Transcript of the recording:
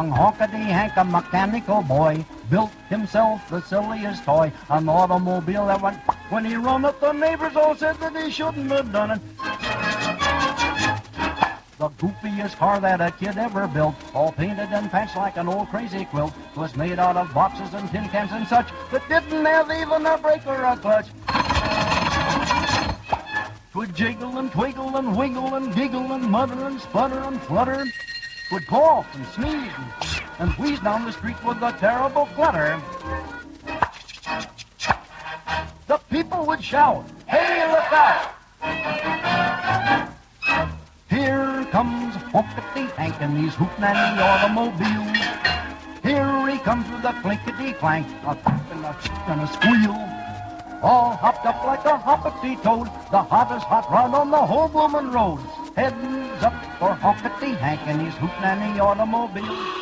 Young Honkety Hank, a mechanical boy, built himself the silliest toy, an automobile that went when he run it. The neighbors all said that he shouldn't have done it. The goofiest car that a kid ever built, all painted and patched like an old crazy quilt, was made out of boxes and tin cans and such that didn't have even a brake or a clutch. 'Twould jiggle and twiggle and wiggle and giggle and mutter and sputter and flutter. 'Twould cough and sneeze and wheeze down the street with a terrible clutter. The people would shout, "Hey, look out! Here comes Honkety Hank and he's hootin' at the automobile. Here he comes with a clinkety-clank, a thump and a and a squeal. All hopped up like a hoppity toad, the hottest hot rod on the whole bloomin' road. Heads up for Honkety Hank and he's hootin' at the automobile.